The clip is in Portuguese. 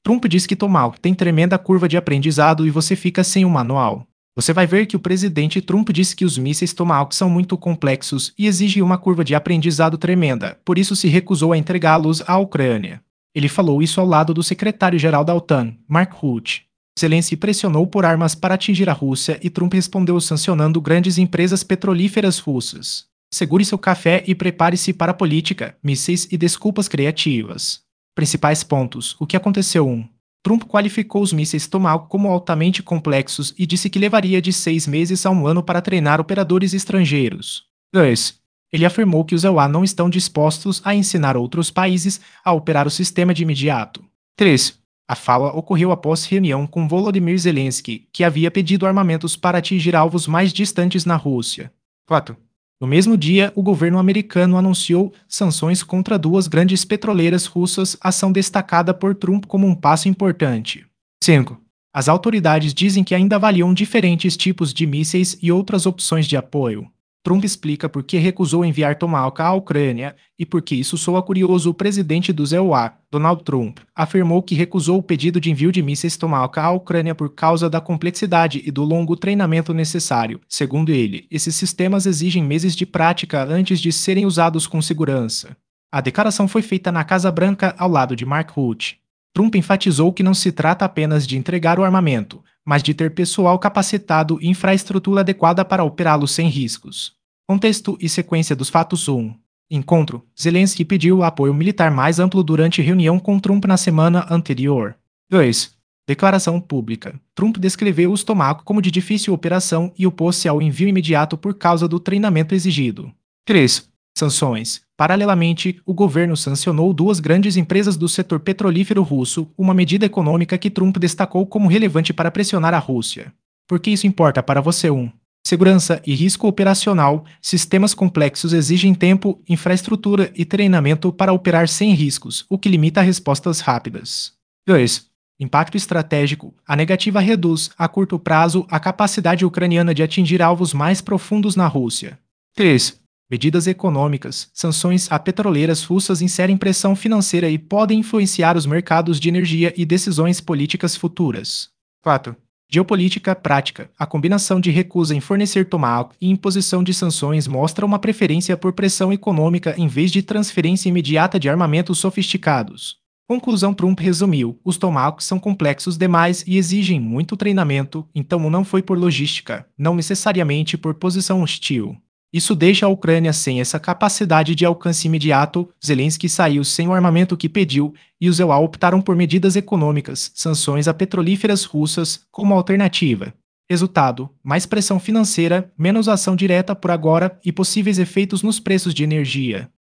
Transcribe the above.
Trump diz que Tomahawk tem tremenda curva de aprendizado e você fica sem um manual. Você vai ver que o presidente Trump disse que os mísseis Tomahawk são muito complexos e exigem uma curva de aprendizado tremenda, por isso se recusou a entregá-los à Ucrânia. Ele falou isso ao lado do secretário-geral da OTAN, Mark Rutte. Zelensky pressionou por armas para atingir a Rússia e Trump respondeu sancionando grandes empresas petrolíferas russas. Segure seu café e prepare-se para a política, mísseis e desculpas criativas. Principais pontos. O que aconteceu? Trump qualificou os mísseis Tomahawk como altamente complexos e disse que levaria de 6 meses a um ano para treinar operadores estrangeiros. 2. Ele afirmou que os EUA não estão dispostos a ensinar outros países a operar o sistema de imediato. 3. A fala ocorreu após reunião com Volodymyr Zelensky, que havia pedido armamentos para atingir alvos mais distantes na Rússia. 4. No mesmo dia, o governo americano anunciou sanções contra duas grandes petroleiras russas, ação destacada por Trump como um passo importante. 5. As autoridades dizem que ainda avaliam diferentes tipos de mísseis e outras opções de apoio. Trump explica por que recusou enviar Tomahawk à Ucrânia e por que isso soa curioso. O presidente dos EUA, Donald Trump, afirmou que recusou o pedido de envio de mísseis Tomahawk à Ucrânia por causa da complexidade e do longo treinamento necessário. Segundo ele, esses sistemas exigem meses de prática antes de serem usados com segurança. A declaração foi feita na Casa Branca ao lado de Mark Rutte. Trump enfatizou que não se trata apenas de entregar o armamento, mas de ter pessoal capacitado e infraestrutura adequada para operá-lo sem riscos. Contexto e sequência dos fatos. Encontro. Zelensky pediu apoio militar mais amplo durante reunião com Trump na semana anterior. 2. Declaração pública. Trump descreveu os Tomahawk como de difícil operação e opôs-se ao envio imediato por causa do treinamento exigido. 3. Sanções. Paralelamente, o governo sancionou duas grandes empresas do setor petrolífero russo, uma medida econômica que Trump destacou como relevante para pressionar a Rússia. Por que isso importa para você? Segurança e risco operacional. Sistemas complexos exigem tempo, infraestrutura e treinamento para operar sem riscos, o que limita respostas rápidas. 2. Impacto estratégico. A negativa reduz, a curto prazo, a capacidade ucraniana de atingir alvos mais profundos na Rússia. 3. Medidas econômicas. Sanções a petroleiras russas inserem pressão financeira e podem influenciar os mercados de energia e decisões políticas futuras. 4. Geopolítica prática. A combinação de recusa em fornecer Tomahawk e imposição de sanções mostra uma preferência por pressão econômica em vez de transferência imediata de armamentos sofisticados. Conclusão. Trump resumiu: os Tomahawks são complexos demais e exigem muito treinamento, então não foi por logística, não necessariamente por posição hostil. Isso deixa a Ucrânia sem essa capacidade de alcance imediato. Zelensky saiu sem o armamento que pediu e os EUA optaram por medidas econômicas, sanções a petrolíferas russas, como alternativa. Resultado: mais pressão financeira, menos ação direta por agora e possíveis efeitos nos preços de energia.